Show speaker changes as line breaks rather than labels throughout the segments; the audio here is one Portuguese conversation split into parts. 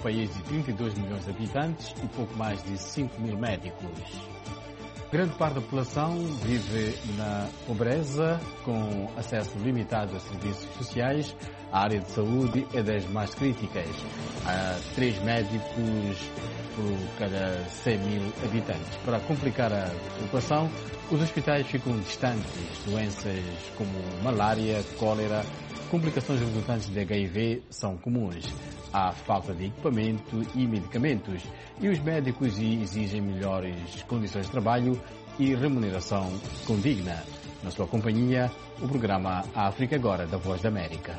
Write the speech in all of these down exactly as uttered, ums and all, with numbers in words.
país de trinta e dois milhões de habitantes e pouco mais de cinco mil médicos. Grande parte da população vive na pobreza, com acesso limitado a serviços sociais. A área de saúde é das mais críticas. Há três médicos por cada cem mil habitantes. Para complicar a população, os hospitais ficam distantes. Doenças como malária, cólera, complicações resultantes de H I V são comuns. Há falta de equipamento e medicamentos e os médicos exigem melhores condições de trabalho e remuneração condigna. Na sua companhia, o programa África Agora, da Voz da América.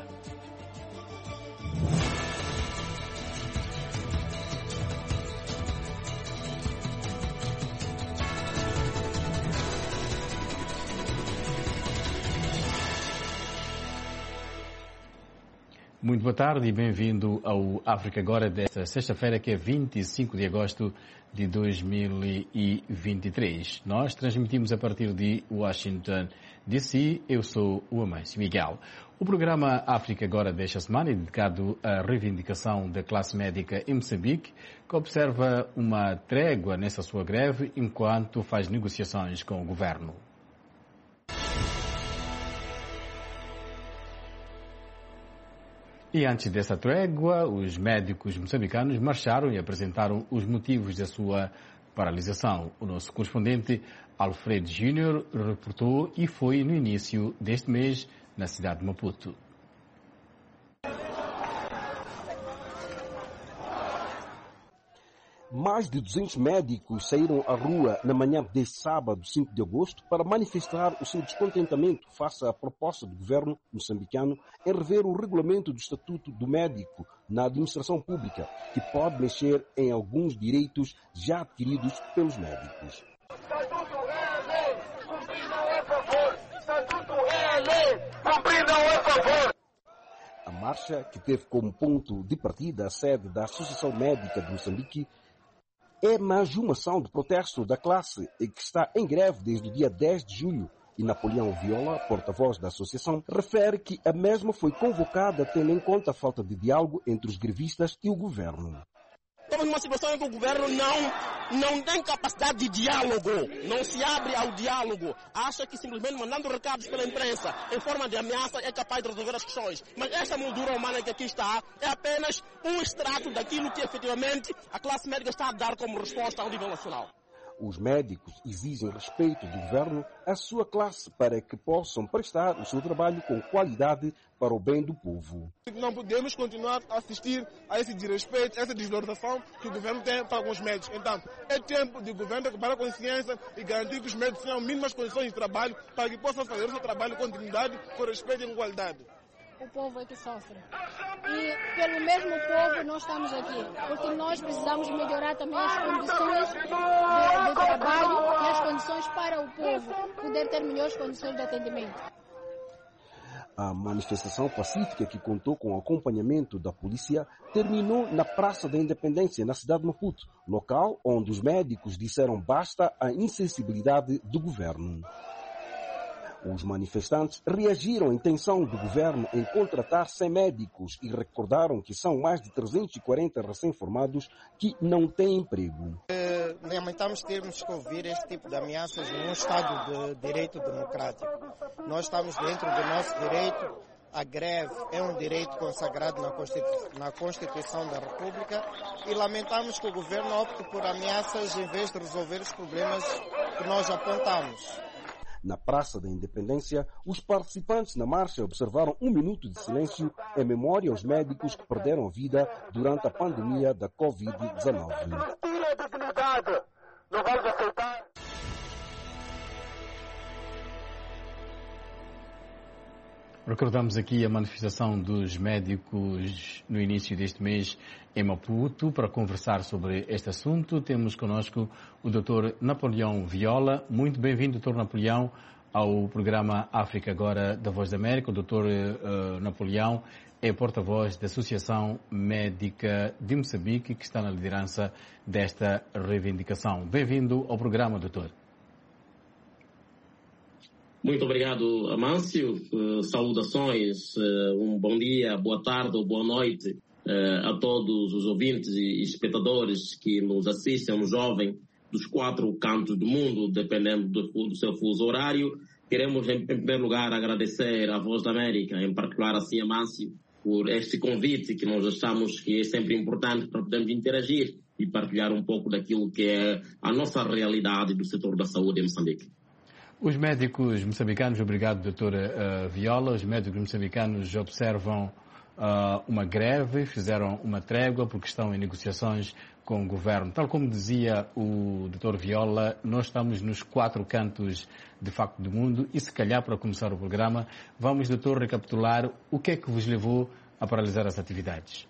Muito boa tarde e bem-vindo ao África Agora desta sexta-feira, que é vinte e cinco de agosto de dois mil e vinte e três. Nós transmitimos a partir de Washington, D C. Eu sou o Amâncio Miguel. O programa África Agora desta semana é dedicado à reivindicação da classe médica em Moçambique, que observa uma trégua nessa sua greve enquanto faz negociações com o governo. E antes dessa trégua, os médicos moçambicanos marcharam e apresentaram os motivos da sua paralisação. O nosso correspondente Alfredo Júnior reportou e foi no início deste mês na cidade de Maputo.
Mais de duzentos médicos saíram à rua na manhã deste sábado, cinco de agosto, para manifestar o seu descontentamento face à proposta do governo moçambicano em rever o regulamento do Estatuto do Médico na administração pública, que pode mexer em alguns direitos já adquiridos pelos médicos.
Estatuto é a lei, cumpridam a favor. Estatuto é a lei, cumpridam a favor.
A marcha, que teve como ponto de partida a sede da Associação Médica de Moçambique, é mais uma ação de protesto da classe que está em greve desde o dia dez de julho. E Napoleão Viola, porta-voz da associação, refere que a mesma foi convocada tendo em conta a falta de diálogo entre os grevistas e o governo.
Estamos numa situação em que o governo não, não tem capacidade de diálogo, não se abre ao diálogo, acha que simplesmente mandando recados pela imprensa em forma de ameaça é capaz de resolver as questões. Mas esta moldura humana que aqui está é apenas um extrato daquilo que efetivamente a classe médica está a dar como resposta ao nível nacional.
Os médicos exigem respeito do governo à sua classe para que possam prestar o seu trabalho com qualidade para o bem do povo.
Não podemos continuar a assistir a esse desrespeito, a essa desvalorização que o governo tem para com os médicos. Então, é tempo de o governo recuperar a consciência e garantir que os médicos tenham mínimas condições de trabalho para que possam fazer o seu trabalho com dignidade, com respeito e com qualidade.
O povo é que sofre. E pelo mesmo povo nós estamos aqui, porque nós precisamos melhorar também as condições de, de trabalho e as condições para o povo poder ter melhores condições de atendimento.
A manifestação pacífica, que contou com o acompanhamento da polícia, terminou na Praça da Independência, na cidade de Maputo, local onde os médicos disseram basta à insensibilidade do governo. Os manifestantes reagiram à intenção do governo em contratar cem médicos e recordaram que são mais de trezentos e quarenta recém-formados que não têm emprego.
É, lamentamos termos que ouvir este tipo de ameaças num Estado de direito democrático. Nós estamos dentro do nosso direito. A greve é um direito consagrado na Constituição, na Constituição da República e lamentamos que o governo opte por ameaças em vez de resolver os problemas que nós apontamos.
Na Praça da Independência, os participantes na marcha observaram um minuto de silêncio em memória aos médicos que perderam a vida durante a pandemia da covid dezenove.
Tira a dignidade, não vamos aceitar.
Recordamos aqui a manifestação dos médicos no início deste mês em Maputo. Para conversar sobre este assunto, temos connosco o doutor Napoleão Viola. Muito bem-vindo, doutor Napoleão, ao programa África Agora da Voz da América. O doutor uh, Napoleão é porta-voz da Associação Médica de Moçambique, que está na liderança desta reivindicação. Bem-vindo ao programa, doutor.
Muito obrigado, Amâncio. Uh, saudações, uh, um bom dia, boa tarde ou boa noite uh, a todos os ouvintes e espectadores que nos assistem, um jovem dos quatro cantos do mundo, dependendo do, do seu fuso horário. Queremos, em, em primeiro lugar, agradecer à Voz da América, em particular a Cia Mâncio, por este convite que nós achamos que é sempre importante para podermos interagir e partilhar um pouco daquilo que é a nossa realidade do setor da saúde em Moçambique.
Os médicos moçambicanos, obrigado doutora uh, Viola, os médicos moçambicanos observam uh, uma greve, fizeram uma trégua porque estão em negociações com o governo. Tal como dizia o doutor Viola, nós estamos nos quatro cantos de facto do mundo e se calhar para começar o programa, vamos doutor recapitular o que é que vos levou a paralisar as atividades.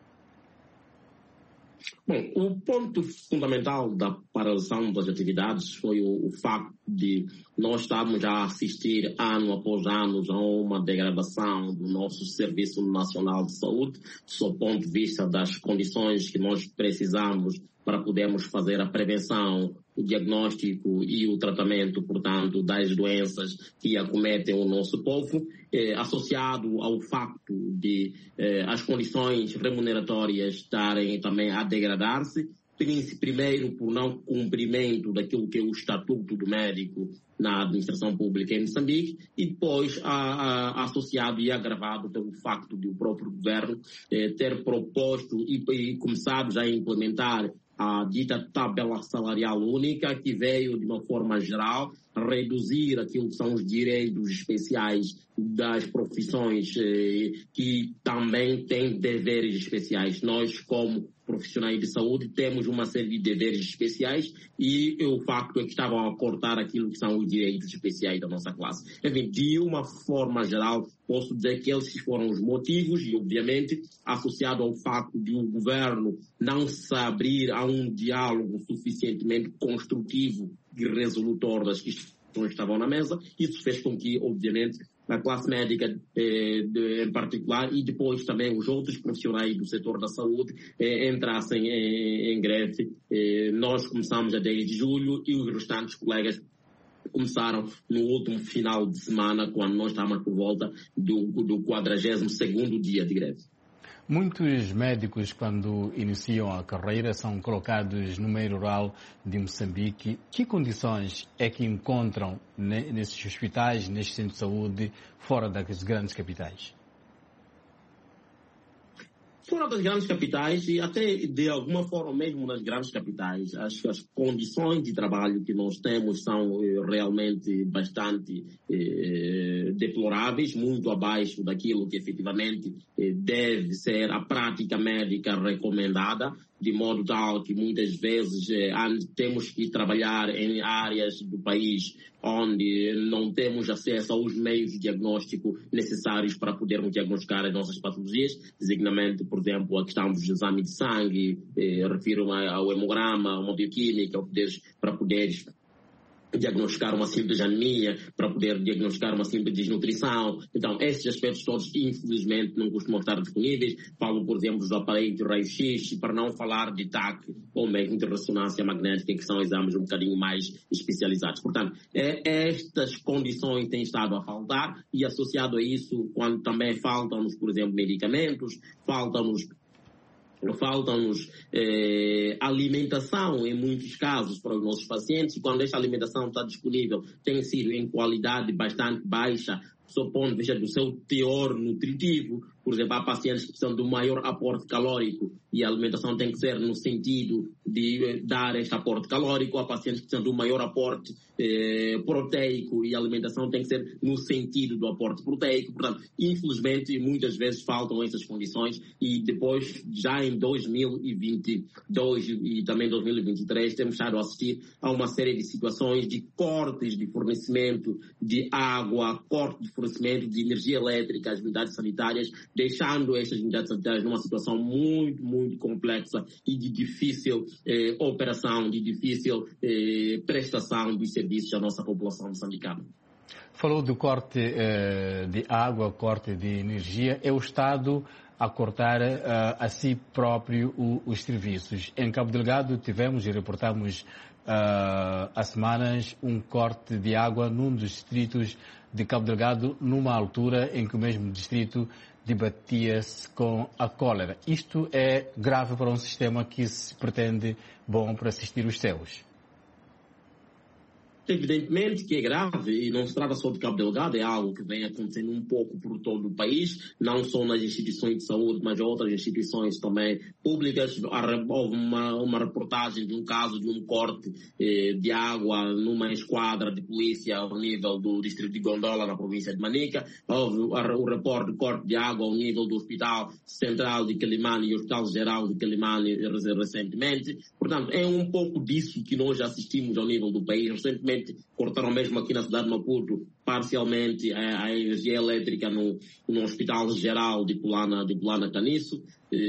Bom, o ponto fundamental da paralisação das atividades foi o, o facto de nós estarmos a assistir ano após ano a uma degradação do nosso Serviço Nacional de Saúde, do ponto de vista das condições que nós precisamos para podermos fazer a prevenção, o diagnóstico e o tratamento, portanto, das doenças que acometem o nosso povo, eh, associado ao facto de eh, as condições remuneratórias estarem também a degradar-se, primeiro por não cumprimento daquilo que é o estatuto do médico na administração pública em Moçambique e depois a, a, associado e agravado pelo facto de o próprio governo eh, ter proposto e, e começado já a implementar a dita tabela salarial única, que veio de uma forma geral reduzir aquilo que são os direitos especiais das profissões eh, que também têm deveres especiais. Nós, como profissionais de saúde, temos uma série de deveres especiais e o facto é que estavam a cortar aquilo que são os direitos especiais da nossa classe. Enfim, de uma forma geral, posso dizer que esses foram os motivos e, obviamente, associado ao facto de o governo não se abrir a um diálogo suficientemente construtivo e resolutor das questões que estavam na mesa, isso fez com que, obviamente, a classe médica eh, de, em particular e depois também os outros profissionais do setor da saúde eh, entrassem em, em greve. Eh, nós começamos a dez de julho e os restantes colegas começaram no último final de semana, quando nós estávamos por volta do, do quadragésimo segundo dia de greve.
Muitos médicos, quando iniciam a carreira, são colocados no meio rural de Moçambique. Que condições é que encontram nesses hospitais, nesses centros de saúde, fora das grandes capitais?
Fora das grandes capitais e até de alguma forma mesmo nas grandes capitais, acho que as condições de trabalho que nós temos são eh, realmente bastante eh, deploráveis, muito abaixo daquilo que efetivamente eh, deve ser a prática médica recomendada, de modo tal que muitas vezes eh, temos que trabalhar em áreas do país onde não temos acesso aos meios de diagnóstico necessários para podermos diagnosticar as nossas patologias, designadamente, por exemplo, a questão dos exames de sangue, eh, refiro-me ao hemograma, uma bioquímica, para poderes diagnosticar uma simples anemia, para poder diagnosticar uma simples desnutrição. Então, esses aspectos todos, infelizmente, não costumam estar disponíveis. Falo, por exemplo, dos aparelhos de raio-x, para não falar de T A C ou mesmo de ressonância magnética, que são exames um bocadinho mais especializados. Portanto, é, estas condições têm estado a faltar e, associado a isso, quando também faltam-nos, por exemplo, medicamentos, faltam-nos Faltam-nos eh, alimentação, em muitos casos, para os nossos pacientes. E quando esta alimentação está disponível, tem sido em qualidade bastante baixa, do ponto de vista do seu teor nutritivo. Por exemplo, há pacientes que precisam de um maior aporte calórico e a alimentação tem que ser no sentido de dar este aporte calórico. Há pacientes que precisam de um maior aporte eh, proteico e a alimentação tem que ser no sentido do aporte proteico. Portanto, infelizmente, muitas vezes faltam essas condições e depois, já em dois mil e vinte e dois e também dois mil e vinte e três, temos estado a assistir a uma série de situações de cortes de fornecimento de água, corte de fornecimento de energia elétrica às unidades sanitárias, deixando estas unidades sanitárias numa situação muito, muito complexa e de difícil eh, operação, de difícil eh, prestação dos serviços à nossa população moçambicana.
Falou do corte eh, de água, corte de energia. É o Estado a cortar uh, a si próprio o, os serviços. Em Cabo Delgado tivemos e reportamos uh, há semanas um corte de água num dos distritos de Cabo Delgado, numa altura em que o mesmo distrito debatia-se com a cólera. Isto é grave para um sistema que se pretende bom para assistir os seus.
Evidentemente que é grave e não se trata só de Cabo Delgado, é algo que vem acontecendo um pouco por todo o país, não só nas instituições de saúde, mas outras instituições também públicas. Houve uma, uma reportagem de um caso de um corte eh, de água numa esquadra de polícia ao nível do distrito de Gondola, na província de Manica. Houve o reporte de corte de água ao nível do Hospital Central de Quelimane e o Hospital Geral de Quelimane recentemente. Portanto, é um pouco disso que nós assistimos ao nível do país. Recentemente cortaram mesmo aqui na cidade de Maputo parcialmente a, a energia elétrica no, no Hospital Geral de Pulana, de Pulana Caniço.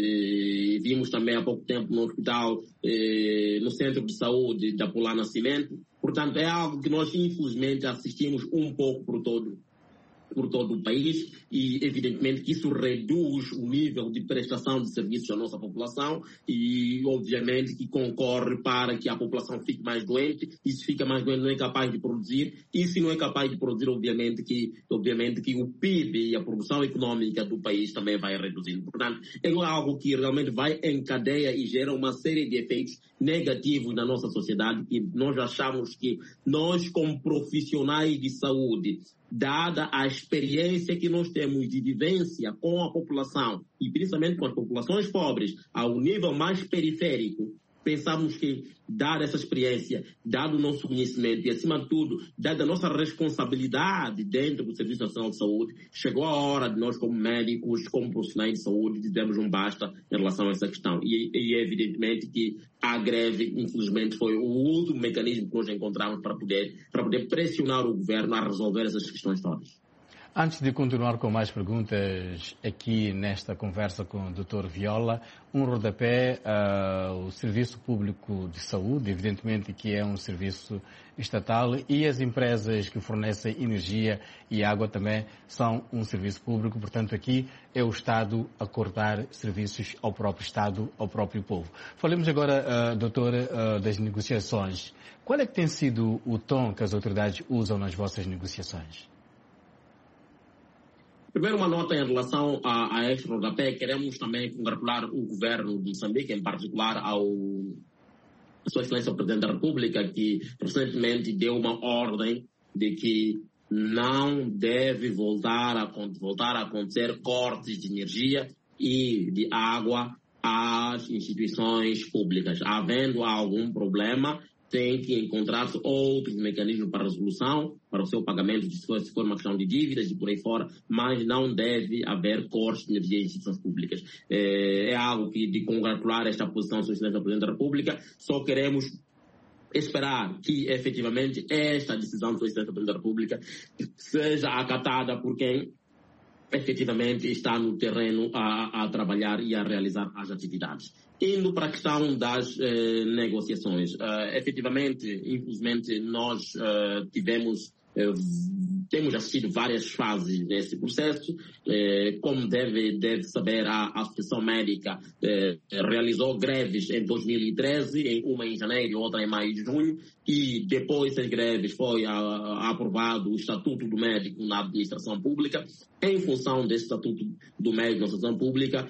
E vimos também há pouco tempo no hospital, eh, no Centro de Saúde da Pulana Cimento. Portanto, é algo que nós infelizmente assistimos um pouco por todo por todo o país e, evidentemente, que isso reduz o nível de prestação de serviços à nossa população e, obviamente, que concorre para que a população fique mais doente e, se fica mais doente, não é capaz de produzir e, se não é capaz de produzir, obviamente, que, obviamente, que o P I B e a produção econômica do país também vai reduzindo. Portanto, é algo que realmente vai em cadeia e gera uma série de efeitos negativos na nossa sociedade e nós achamos que nós, como profissionais de saúde, dada a experiência que nós temos de vivência com a população, e principalmente com as populações pobres, ao nível mais periférico, pensamos que, dada essa experiência, dado o nosso conhecimento e, acima de tudo, dada a nossa responsabilidade dentro do Serviço Nacional de Saúde, chegou a hora de nós, como médicos, como profissionais de saúde, dizermos um basta em relação a essa questão. E, e é evidentemente que a greve, infelizmente, foi o último mecanismo que nós encontramos para poder, para poder pressionar o governo a resolver essas questões todas.
Antes de continuar com mais perguntas aqui nesta conversa com o doutor Viola, um rodapé ao uh, Serviço Público de Saúde, evidentemente que é um serviço estatal, e as empresas que fornecem energia e água também são um serviço público, portanto aqui é o Estado a cortar serviços ao próprio Estado, ao próprio povo. Falemos agora, uh, doutora, uh, das negociações. Qual é que tem sido o tom que as autoridades usam nas vossas negociações?
Primeiro, uma nota em relação a, a este rodapé. Queremos também congratular o governo de Moçambique, em particular ao a Sua Excelência o Presidente da República, que recentemente deu uma ordem de que não deve voltar a, voltar a acontecer cortes de energia e de água às instituições públicas. Havendo algum problema, tem que encontrar-se outros mecanismos para resolução, para o seu pagamento, se for, se for uma questão de dívidas e por aí fora, mas não deve haver cortes de energia em instituições públicas. É, é algo que, de congratular esta posição do Presidente da República, só queremos esperar que, efetivamente, esta decisão do Presidente da República seja acatada por quem efetivamente está no terreno a, a trabalhar e a realizar as atividades. Indo para a questão das eh, negociações, uh, efetivamente, infelizmente, nós uh, tivemos, uh, temos assistido várias fases desse processo. Uh, como deve, deve saber, a, a Associação Médica uh, realizou greves em dois mil e treze, em uma em janeiro e outra em maio e junho, e depois das greves foi a, a, aprovado o Estatuto do Médico na Administração Pública. Em função desse Estatuto do Médico na Administração Pública,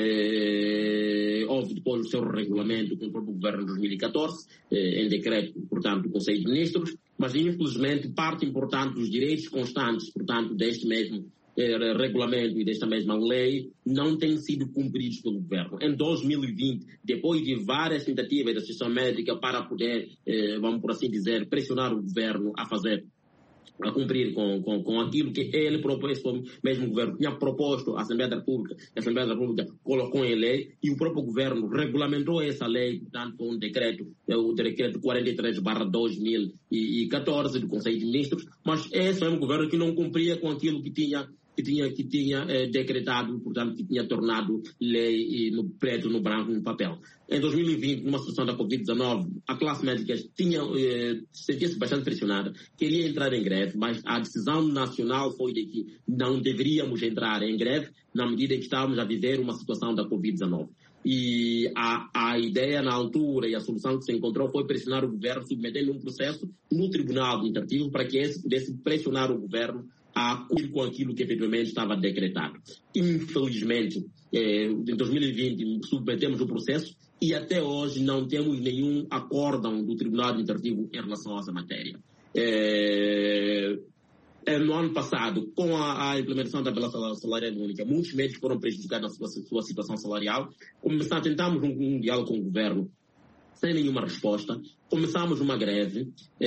eh, houve depois o seu regulamento com o próprio governo de dois mil e catorze, eh, em decreto, portanto, do Conselho de Ministros, mas infelizmente parte importante dos direitos constantes, portanto, deste mesmo eh, regulamento e desta mesma lei não têm sido cumpridos pelo governo. Em dois mil e vinte, depois de várias tentativas da Associação Médica para poder, eh, vamos por assim dizer, pressionar o governo a fazer a cumprir com, com, com aquilo que ele próprio, esse mesmo governo, tinha proposto à Assembleia da República, a Assembleia da República colocou em lei, e o próprio governo regulamentou essa lei, portanto, com um decreto, o decreto quarenta e três barra dois mil e catorze do Conselho de Ministros, mas esse é um governo que não cumpria com aquilo que tinha que tinha, que tinha eh, decretado, portanto, que tinha tornado lei no preto, no branco, no papel. Em dois mil e vinte, numa situação da covid dezenove, a classe médica tinha, eh, sentia-se bastante pressionada, queria entrar em greve, mas a decisão nacional foi de que não deveríamos entrar em greve na medida em que estávamos a viver uma situação da covid dezenove. E a, a ideia na altura e a solução que se encontrou foi pressionar o governo, submetendo um processo no Tribunal Administrativo para que esse pudesse pressionar o governo a cumprir com aquilo que efetivamente estava decretado. Infelizmente, eh, em dois mil e vinte submetemos o processo e até hoje não temos nenhum acórdão do Tribunal Administrativo em relação a essa matéria. É, é, no ano passado, com a, a implementação da tabela salarial única, muitos médicos foram prejudicados na sua, sua situação salarial. Começamos, tentamos um, um diálogo com o governo sem nenhuma resposta. Começamos uma greve é,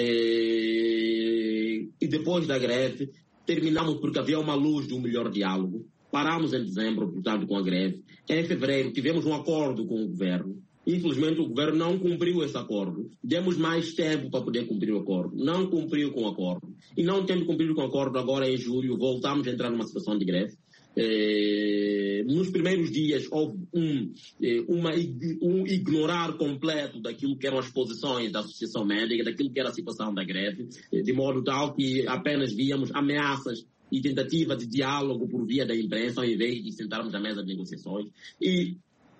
e depois da greve terminamos porque havia uma luz de um melhor diálogo. Paramos em dezembro, portanto, com a greve. Em fevereiro tivemos um acordo com o governo. Infelizmente, o governo não cumpriu esse acordo. Demos mais tempo para poder cumprir o acordo. Não cumpriu com o acordo. E não tendo cumprido com o acordo, agora em julho, voltamos a entrar numa situação de greve. Eh, nos primeiros dias houve um, eh, uma, um ignorar completo daquilo que eram as posições da Associação Médica, daquilo que era a situação da greve, eh, de modo tal que apenas víamos ameaças e tentativa de diálogo por via da imprensa, ao invés de sentarmos à mesa de negociações. E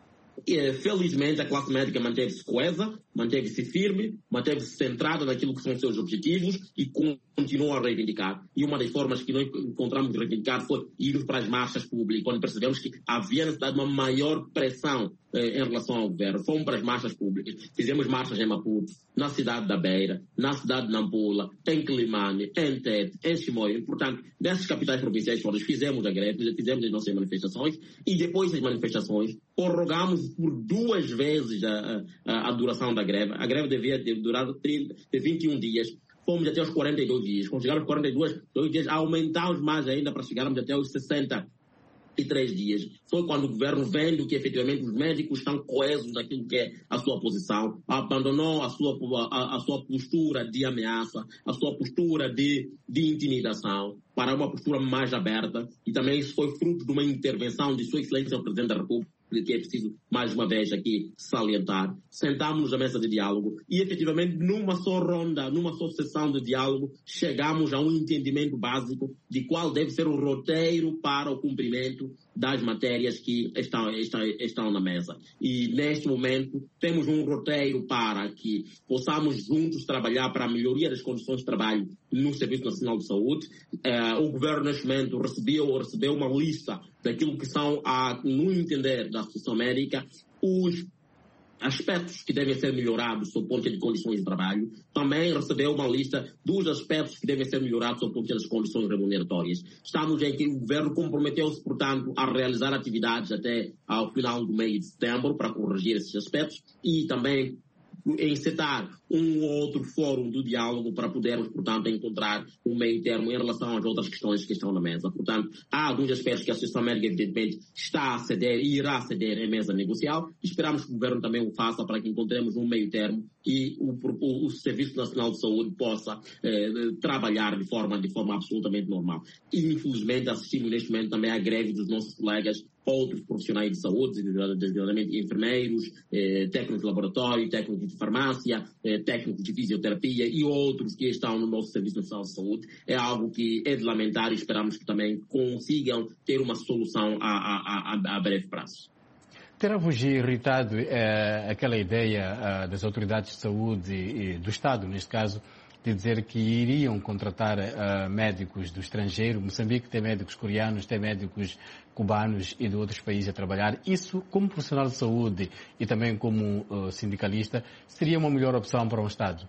E, felizmente, a classe médica manteve-se coesa, manteve-se firme, manteve-se centrada naquilo que são os seus objetivos e continuou a reivindicar. E uma das formas que nós encontramos de reivindicar foi ir para as marchas públicas, quando percebemos que havia necessidade de uma maior pressão eh, em relação ao governo. Fomos para as marchas públicas, fizemos marchas em Maputo, na cidade da Beira, na cidade de Nampula, em Quelimane, em Tete, em Chimoio. Portanto, nessas capitais provinciais todas fizemos a greve, fizemos as nossas manifestações e depois das manifestações prorrogamos por duas vezes a, a, a duração da greve. A greve devia ter durado trinta, vinte e um dias. Fomos até os quarenta e dois dias. Quando chegaram aos quarenta e dois dias, aumentamos mais ainda para chegarmos até os sessenta e três dias. Foi quando o governo, vendo que efetivamente os médicos estão coesos naquilo que é a sua posição, abandonou a sua, a, a sua postura de ameaça, a sua postura de, de intimidação, para uma postura mais aberta. E também isso foi fruto de uma intervenção de Sua Excelência o Presidente da República, que é preciso, mais uma vez, aqui salientar. Sentámos na mesa de diálogo e, efetivamente, numa só ronda, numa só sessão de diálogo, chegamos a um entendimento básico de qual deve ser o roteiro para o cumprimento das matérias que estão, estão, estão na mesa. E, neste momento, temos um roteiro para que possamos juntos trabalhar para a melhoria das condições de trabalho no Serviço Nacional de Saúde. Uh, o governo, neste momento, recebeu, recebeu uma lista daquilo que são, a, no entender da Associação Médica, os aspectos que devem ser melhorados sob o ponto de condições de trabalho. Também recebeu uma lista dos aspectos que devem ser melhorados sob o ponto das condições remuneratórias. Estamos em que o governo comprometeu-se, portanto, a realizar atividades até ao final do mês de setembro para corrigir esses aspectos e também encetar um ou outro fórum do diálogo para podermos, portanto, encontrar um meio termo em relação às outras questões que estão na mesa. Portanto, há alguns aspectos que a Associação Médica, evidentemente, está a ceder e irá ceder em mesa negocial. Esperamos que o governo também o faça para que encontremos um meio termo e o, o, o Serviço Nacional de Saúde possa eh, trabalhar de forma, de forma absolutamente normal. E, infelizmente, assistimos neste momento também à greve dos nossos colegas, outros profissionais de saúde, designadamente enfermeiros, eh, técnicos de laboratório, técnicos de farmácia, eh, técnicos de fisioterapia e outros que estão no nosso Serviço Nacional de Saúde. É algo que é de lamentar e esperamos que também consigam ter uma solução a, a, a, a breve prazo.
Terá-vos irritado eh, aquela ideia eh, das autoridades de saúde e, e do Estado, neste caso, de dizer que iriam contratar uh, médicos do estrangeiro? Moçambique tem médicos coreanos, tem médicos cubanos e de outros países a trabalhar. Isso, como profissional de saúde e também como uh, sindicalista, seria uma melhor opção para um Estado?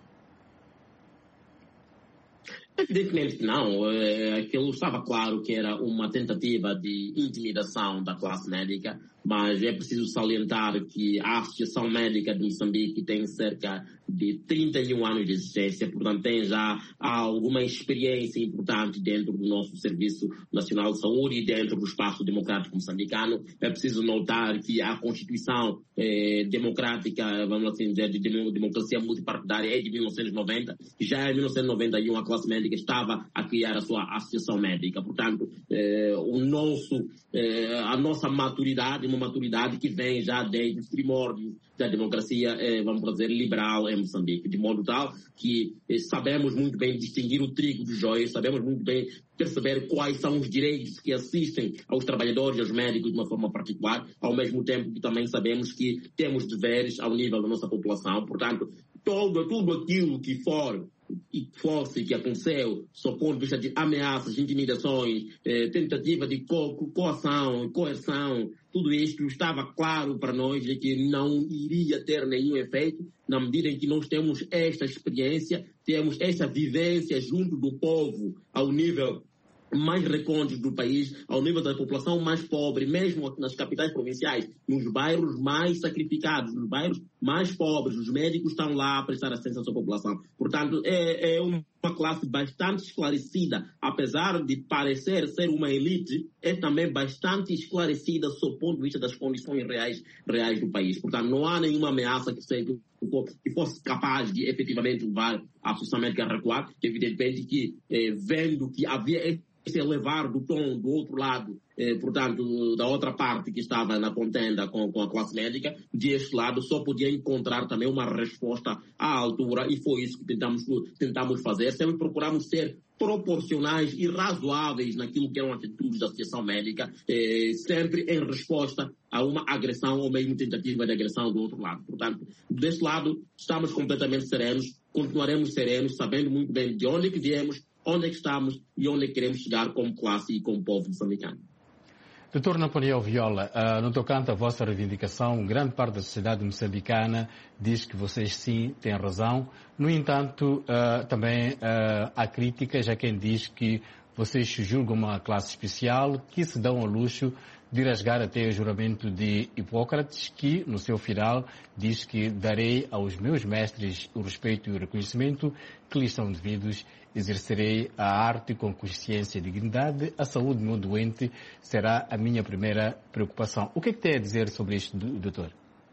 Evidentemente não. Aquilo estava claro que era uma tentativa de intimidação da classe médica, mas é preciso salientar que a Associação Médica de Moçambique tem cerca de trinta e um anos de existência, portanto tem já alguma experiência importante dentro do nosso Serviço Nacional de Saúde e dentro do espaço democrático moçambicano. É preciso notar que a Constituição eh, democrática, vamos assim dizer, de democracia multipartidária é de mil novecentos e noventa, já em mil novecentos e noventa e um a classe médica estava a criar a sua associação médica. Portanto, eh, o nosso, eh, a nossa maturidade, uma maturidade que vem já desde os primórdios da democracia, eh, vamos dizer, liberal em Moçambique, de modo tal que eh, sabemos muito bem distinguir o trigo do joio, sabemos muito bem perceber quais são os direitos que assistem aos trabalhadores e aos médicos de uma forma particular, ao mesmo tempo que também sabemos que temos deveres ao nível da nossa população. Portanto, todo, tudo aquilo que for e força que aconteceu, só ponto de vista de ameaças, intimidações, eh, tentativa de co coação, coerção, tudo isto estava claro para nós de que não iria ter nenhum efeito na medida em que nós temos esta experiência, temos esta vivência junto do povo ao nível mais recôndito do país, ao nível da população mais pobre, mesmo nas capitais provinciais, nos bairros mais sacrificados, nos bairros mais pobres, os médicos estão lá a prestar assistência à sua população. Portanto, é, é uma classe bastante esclarecida, apesar de parecer ser uma elite, é também bastante esclarecida sob o ponto de vista das condições reais, reais do país. Portanto, não há nenhuma ameaça que, seja, que fosse capaz de efetivamente levar a Associação Médica a recuar, evidentemente que, eh, vendo que havia se elevar do tom do outro lado, eh, portanto, da outra parte que estava na contenda com, com a classe médica, deste lado só podia encontrar também uma resposta à altura, e foi isso que tentamos, tentamos fazer. Sempre procuramos ser proporcionais e razoáveis naquilo que eram atitudes da Associação Médica, eh, sempre em resposta a uma agressão ou mesmo tentativa de agressão do outro lado. Portanto, deste lado, estamos completamente serenos, continuaremos serenos, sabendo muito bem de onde é que viemos, onde é que estamos e onde é que queremos chegar como classe e como povo moçambicano.
doutor Napoleão Viola, uh, no tocante à vossa reivindicação, grande parte da sociedade moçambicana diz que vocês sim têm razão. No entanto, uh, também uh, há críticas a quem diz que vocês julgam uma classe especial, que se dão ao luxo de rasgar até o juramento de Hipócrates, que, no seu final, diz que darei aos meus mestres o respeito e o reconhecimento que lhes são devidos, exercerei a arte com consciência e dignidade, a saúde do meu doente será a minha primeira preocupação. O que é que tem a dizer sobre isto, doutor?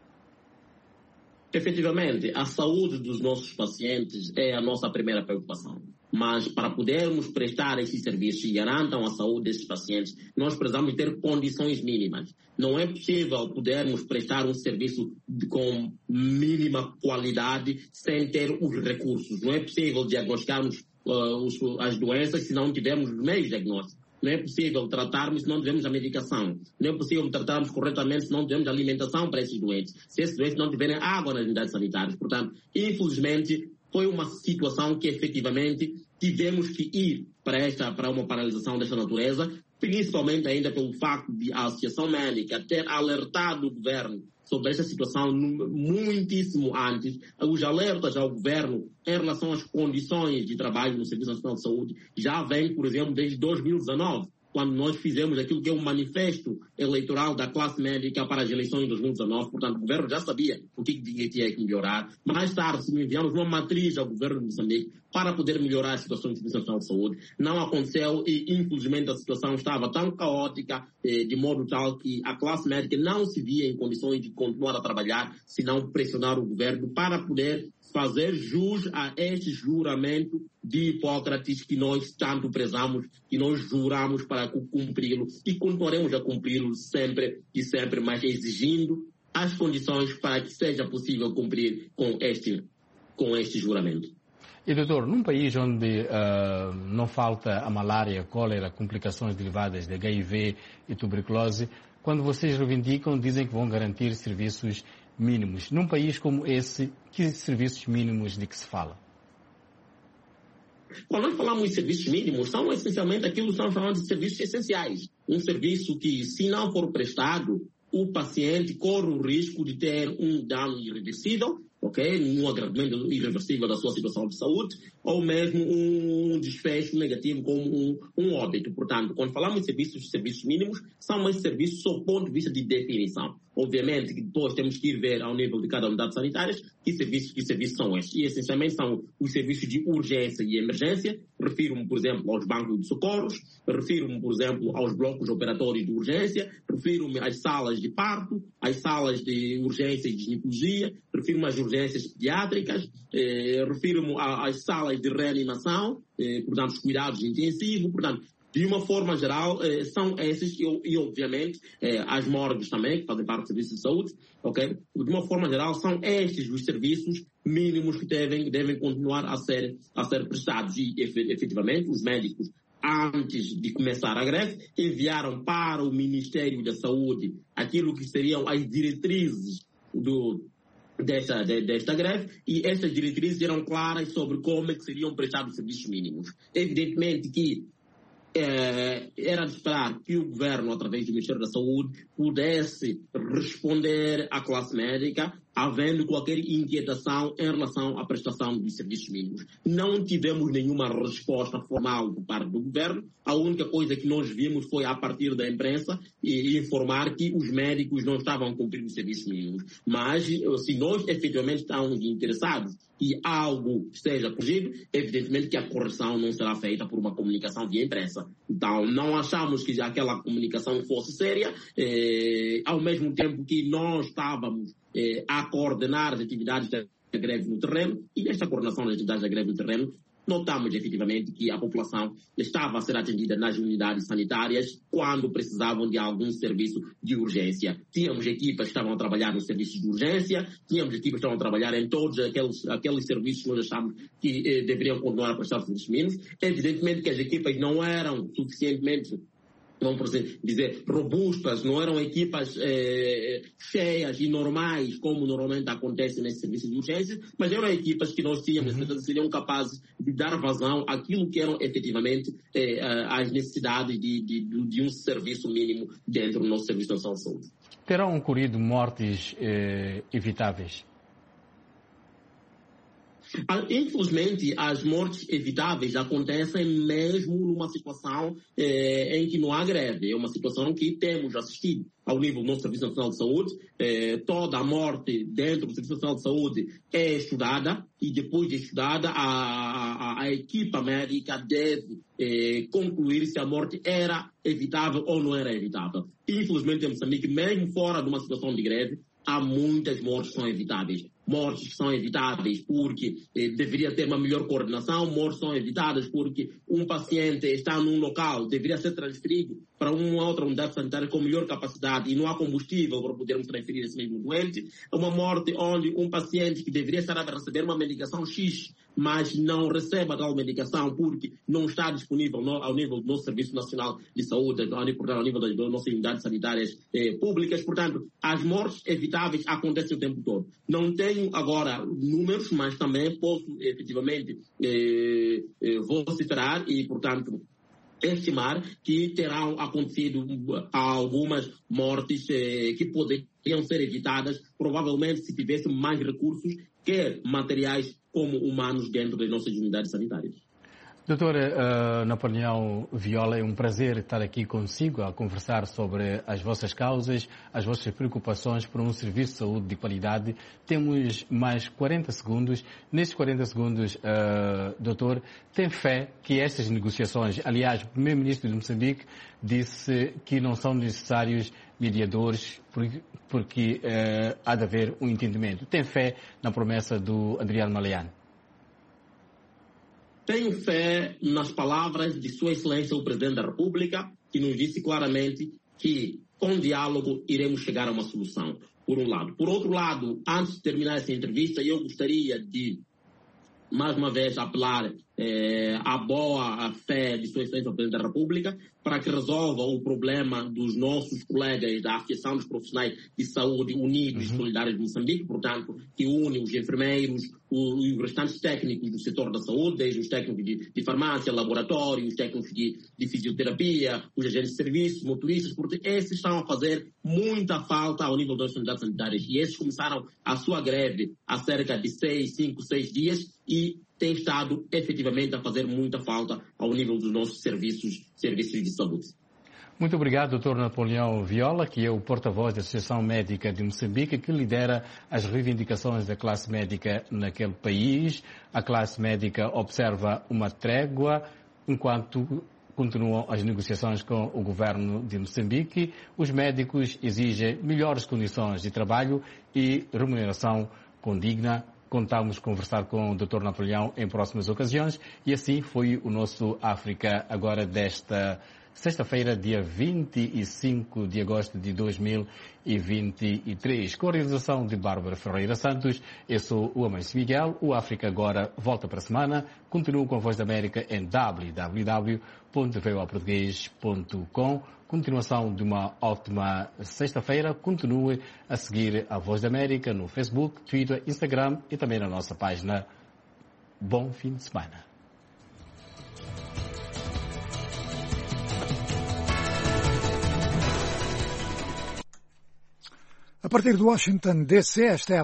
Efetivamente, a saúde dos nossos pacientes é a nossa primeira preocupação. Mas para podermos prestar esses serviços que garantam a saúde desses pacientes, nós precisamos ter condições mínimas. Não é possível podermos prestar um serviço com mínima qualidade sem ter os recursos. Não é possível diagnosticarmos uh, os, as doenças se não tivermos os meios diagnósticos. Não é possível tratarmos se não tivermos a medicação. Não é possível tratarmos corretamente se não tivermos alimentação para esses doentes. Se esses doentes não tiverem água nas unidades sanitárias. Portanto, infelizmente, foi uma situação que efetivamente tivemos que ir para, esta, para uma paralisação desta natureza, principalmente ainda pelo facto de a Associação Médica ter alertado o governo sobre esta situação muitíssimo antes. Os alertas ao governo em relação às condições de trabalho no Serviço Nacional de Saúde já vêm, por exemplo, desde dois mil e dezenove, quando nós fizemos aquilo que é o manifesto eleitoral da classe médica para as eleições de dois mil e dezenove. Portanto, o governo já sabia o que tinha que melhorar. Mais tarde, enviamos uma matriz ao governo de Moçambique para poder melhorar a situação do Serviço Nacional de Saúde. Não aconteceu e, infelizmente, a situação estava tão caótica, eh, de modo tal que a classe médica não se via em condições de continuar a trabalhar, se não pressionar o governo para poder fazer jus a este juramento de Hipócrates que nós tanto prezamos, que nós juramos para cumpri-lo e continuaremos a cumpri-lo sempre e sempre, mas exigindo as condições para que seja possível cumprir com este, com este juramento.
E, doutor, num país onde uh, não falta a malária, cólera, complicações derivadas de H I V e tuberculose, quando vocês reivindicam, dizem que vão garantir serviços mínimos. Num país como esse, que serviços mínimos de que se fala?
Quando nós falamos em serviços mínimos, são essencialmente aquilo que estamos chamando de serviços essenciais. Um serviço que, se não for prestado, o paciente corre o risco de ter um dano irreversível, ok? Um agravamento irreversível da sua situação de saúde, ou mesmo um desfecho negativo como um, um óbito. Portanto, quando falamos em serviços, serviços mínimos, são esses serviços sob o ponto de vista de definição. Obviamente que depois temos que ir ver ao nível de cada unidade sanitária que serviços, que serviços são estes. E essencialmente são os serviços de urgência e emergência. Refiro-me, por exemplo, aos bancos de socorros, refiro-me, por exemplo, aos blocos operatórios de urgência, refiro-me às salas de parto, às salas de urgência e de ginecologia, refiro-me às urgências pediátricas, eh, refiro-me às salas de reanimação, eh, portanto, os cuidados intensivos, portanto, de uma forma geral, eh, são esses, e, e obviamente, eh, as morgues também, que fazem parte do serviço de saúde, ok? De uma forma geral, são estes os serviços mínimos que devem, devem continuar a ser, a ser prestados. E, efetivamente, os médicos, antes de começar a greve, enviaram para o Ministério da Saúde aquilo que seriam as diretrizes do, Desta, de, desta greve, e estas diretrizes eram claras sobre como é que seriam prestados os serviços mínimos. Evidentemente que eh, era de esperar que o governo, através do Ministério da Saúde, pudesse responder à classe médica, havendo qualquer inquietação em relação à prestação de serviços mínimos. Não tivemos nenhuma resposta formal por parte do governo. A única coisa que nós vimos foi, a partir da imprensa, e informar que os médicos não estavam a cumprir os serviços mínimos. Mas, se nós efetivamente estamos interessados e algo esteja corrigido, evidentemente que a correção não será feita por uma comunicação via imprensa. Então, não achamos que aquela comunicação fosse séria, eh, ao mesmo tempo que nós estávamos eh, a coordenar as atividades da greve no terreno, e nesta coordenação das atividades da greve no terreno, notamos efetivamente que a população estava a ser atendida nas unidades sanitárias quando precisavam de algum serviço de urgência. Tínhamos equipas que estavam a trabalhar nos serviços de urgência, tínhamos equipas que estavam a trabalhar em todos aqueles, aqueles serviços que nós achamos que eh, deveriam continuar a prestar serviços mínimos. Evidentemente que as equipas não eram suficientemente, vamos dizer, robustas, não eram equipas eh, cheias e normais, como normalmente acontece nesse serviço de urgência, mas eram equipas que nós tínhamos, uhum. seriam capazes de dar vazão àquilo que eram efetivamente eh, as necessidades de, de, de um serviço mínimo dentro do nosso Serviço Nacional de Saúde.
Terão ocorrido mortes eh, evitáveis?
Infelizmente, as mortes evitáveis acontecem mesmo numa situação eh, em que não há greve. É uma situação que temos assistido ao nível do nosso Serviço Nacional de Saúde. Eh, toda a morte dentro do Serviço Nacional de Saúde é estudada, e depois de estudada, a, a, a equipa médica deve eh, concluir se a morte era evitável ou não era evitável. Infelizmente, em Moçambique, mesmo fora de uma situação de greve, há muitas mortes que são evitáveis. Mortes que são evitáveis porque eh, deveria ter uma melhor coordenação, mortes são evitadas porque um paciente está num local, deveria ser transferido para uma outra unidade sanitária com melhor capacidade e não há combustível para podermos transferir esse mesmo doente. É uma morte onde um paciente que deveria estar a receber uma medicação X, mas não recebe a tal medicação porque não está disponível no, ao nível do nosso Serviço Nacional de Saúde, ao nível, ao nível das nossas unidades sanitárias eh, públicas. Portanto, as mortes evitáveis acontecem o tempo todo. Não tenho agora números, mas também posso efetivamente eh, eh, vociferar e, portanto, estimar que terão acontecido algumas mortes eh, que poderiam ser evitadas, provavelmente se tivessem mais recursos, quer materiais como humanos, dentro das nossas unidades sanitárias.
Doutora uh, Napoleão Viola, é um prazer estar aqui consigo a conversar sobre as vossas causas, as vossas preocupações por um serviço de saúde de qualidade. Temos mais quarenta segundos. Nestes quarenta segundos, uh, doutor, tem fé que estas negociações, aliás, o primeiro-ministro de Moçambique disse que não são necessários mediadores porque, porque uh, há de haver um entendimento. Tem fé na promessa do Adriano Maleano?
Tenho fé nas palavras de Sua Excelência o Presidente da República, que nos disse claramente que com diálogo iremos chegar a uma solução, por um lado. Por outro lado, antes de terminar essa entrevista, eu gostaria de, mais uma vez, apelar eh, à boa fé de Sua Excelência o Presidente da República para que resolva o problema dos nossos colegas da Associação dos Profissionais de Saúde Unidos e uhum. Solidários de Moçambique, portanto, que une os enfermeiros, os, os restantes técnicos do setor da saúde, desde os técnicos de, de farmácia, laboratório, os técnicos de, de fisioterapia, os agentes de serviços, motoristas, porque esses estão a fazer muita falta ao nível das unidades sanitárias. E esses começaram a sua greve há cerca de seis, cinco, seis dias e tem estado efetivamente a fazer muita falta ao nível dos nossos serviços, serviços de saúde.
Muito obrigado, doutor Napoleão Viola, que é o porta-voz da Associação Médica de Moçambique, que lidera as reivindicações da classe médica naquele país. A classe médica observa uma trégua enquanto continuam as negociações com o governo de Moçambique. Os médicos exigem melhores condições de trabalho e remuneração condigna. Contamos conversar com o doutor Napoleão em próximas ocasiões e assim foi o nosso África agora desta sexta-feira, dia vinte e cinco de agosto de dois mil e vinte e três. Com a realização de Bárbara Ferreira Santos, eu sou o Amancio Miguel. O África Agora volta para a semana. Continuo com a Voz da América em w w w ponto v o a português ponto com. Continuação de uma ótima sexta-feira. Continue a seguir a Voz da América no Facebook, Twitter, Instagram e também na nossa página. Bom fim de semana.
A partir de Washington, D C, esta é a